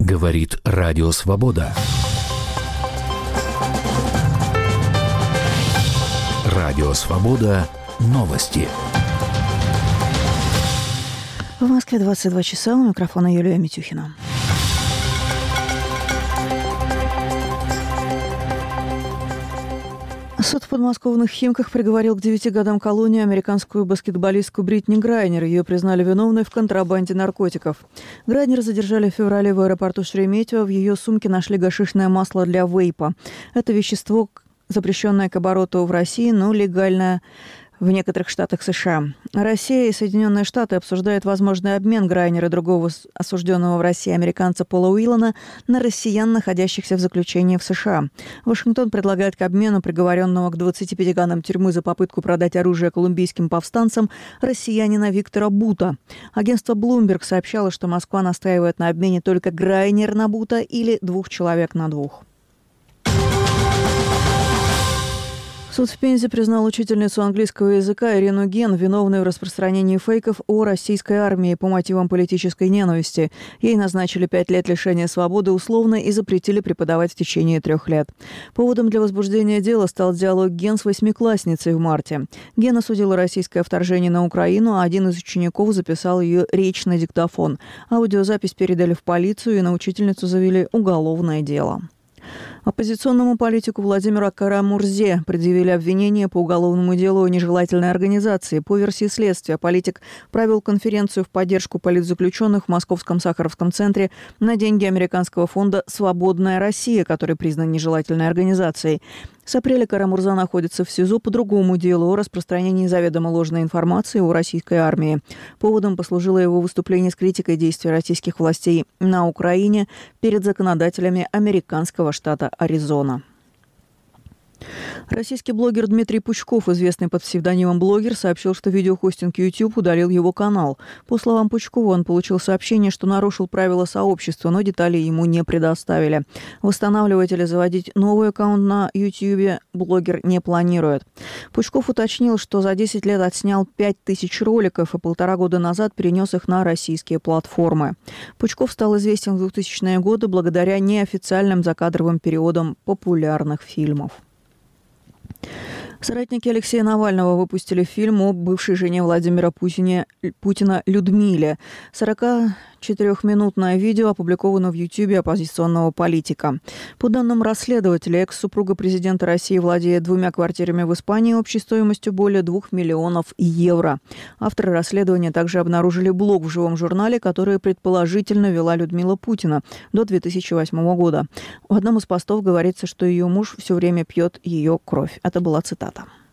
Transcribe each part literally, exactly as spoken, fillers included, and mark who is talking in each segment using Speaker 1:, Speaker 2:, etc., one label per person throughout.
Speaker 1: Говорит Радио Свобода. Радио Свобода. Новости.
Speaker 2: В Москве двадцать два часа. У микрофона Юлия Митюхина. Суд в подмосковных Химках приговорил к девяти годам колонии американскую баскетболистку Бритни Грайнер. Ее признали виновной в контрабанде наркотиков. Грайнер задержали в феврале в аэропорту Шереметьево. В ее сумке нашли гашишное масло для вейпа. Это вещество, запрещенное к обороту в России, но легальное в некоторых штатах США. Россия и Соединенные Штаты обсуждают возможный обмен Грайнер и другого осужденного в России американца Пола Уиллана на россиян, находящихся в заключении в США. Вашингтон предлагает к обмену приговоренного к двадцати пяти годам тюрьмы за попытку продать оружие колумбийским повстанцам россиянина Виктора Бута. Агентство Bloomberg сообщало, что Москва настаивает на обмене только Грайнер на Бута или двух человек на двух. Суд в Пензе признал учительницу английского языка Ирину Ген виновной в распространении фейков о российской армии по мотивам политической ненависти. Ей назначили пять лет лишения свободы условно и запретили преподавать в течение трех лет. Поводом для возбуждения дела стал диалог Ген с восьмиклассницей в марте. Ген осудила российское вторжение на Украину, а один из учеников записал ее речь на диктофон. Аудиозапись передали в полицию, и на учительницу завели уголовное дело. Оппозиционному политику Владимиру Карамурзе предъявили обвинение по уголовному делу о нежелательной организации. По версии следствия, политик провел конференцию в поддержку политзаключенных в Московском Сахаровском центре на деньги американского фонда «Свободная Россия», который признан нежелательной организацией. С апреля Карамурза находится в СИЗО по другому делу о распространении заведомо ложной информации о российской армии. Поводом послужило его выступление с критикой действий российских властей на Украине перед законодателями американского штата Аризона. Российский блогер Дмитрий Пучков, известный под псевдонимом «Блогер», сообщил, что видеохостинг YouTube удалил его канал. По словам Пучкова, он получил сообщение, что нарушил правила сообщества, но детали ему не предоставили. Восстанавливать или заводить новый аккаунт на YouTube блогер не планирует. Пучков уточнил, что за десять лет отснял пять тысяч роликов и полтора года назад перенес их на российские платформы. Пучков стал известен в двухтысячные годы благодаря неофициальным закадровым переводам популярных фильмов. Соратники Алексея Навального выпустили фильм о бывшей жене Владимира Путина, Путина Людмиле. сорокачетырёхминутное видео опубликовано в Ютьюбе оппозиционного политика. По данным расследователя, экс-супруга президента России владеет двумя квартирами в Испании общей стоимостью более двух миллионов евро. Авторы расследования также обнаружили блог в живом журнале, который предположительно вела Людмила Путина до две тысячи восьмого года. В одном из постов говорится, что ее муж все время пьет ее кровь. Это была цитата.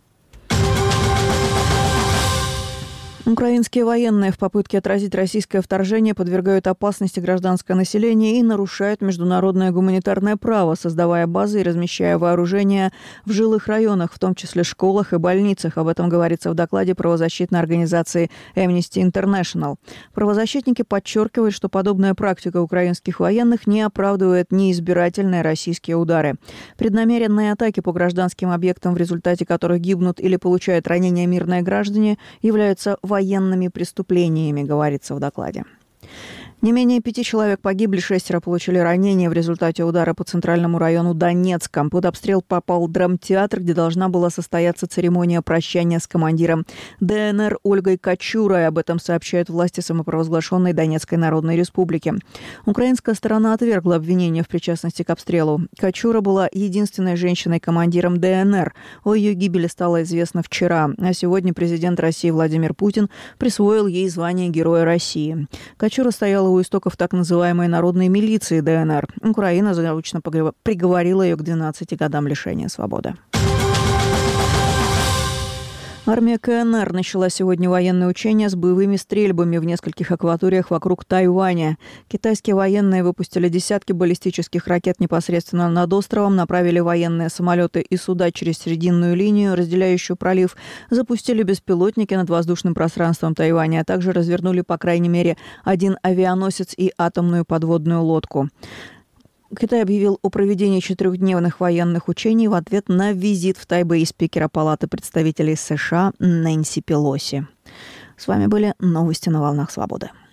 Speaker 2: Украинские военные в попытке отразить российское вторжение подвергают опасности гражданское население и нарушают международное гуманитарное право, создавая базы и размещая вооружение в жилых районах, в том числе школах и больницах. Об этом говорится в докладе правозащитной организации Amnesty International. Правозащитники подчеркивают, что подобная практика украинских военных не оправдывает неизбирательные российские удары. Преднамеренные атаки по гражданским объектам, в результате которых гибнут или получают ранения мирные граждане, являются военными преступлениями, говорится в докладе. Не менее пяти человек погибли, шестеро получили ранения в результате удара по центральному району Донецка. Под обстрел попал драмтеатр, где должна была состояться церемония прощания с командиром ДНР Ольгой Качурой. Об этом сообщают власти самопровозглашенной Донецкой Народной Республики. Украинская сторона отвергла обвинения в причастности к обстрелу. Качура была единственной женщиной-командиром ДНР. О ее гибели стало известно вчера. А сегодня президент России Владимир Путин присвоил ей звание Героя России. Качура стояла у истоков так называемой народной милиции ДНР. Украина заочно приговорила ее к двенадцати годам лишения свободы. Армия КНР начала сегодня военные учения с боевыми стрельбами в нескольких акваториях вокруг Тайваня. Китайские военные выпустили десятки баллистических ракет непосредственно над островом, направили военные самолеты и суда через срединную линию, разделяющую пролив, запустили беспилотники над воздушным пространством Тайваня, а также развернули, по крайней мере, один авианосец и атомную подводную лодку. Китай объявил о проведении четырехдневных военных учений в ответ на визит в Тайбэй спикера Палаты представителей США Нэнси Пелоси. С вами были новости на волнах свободы.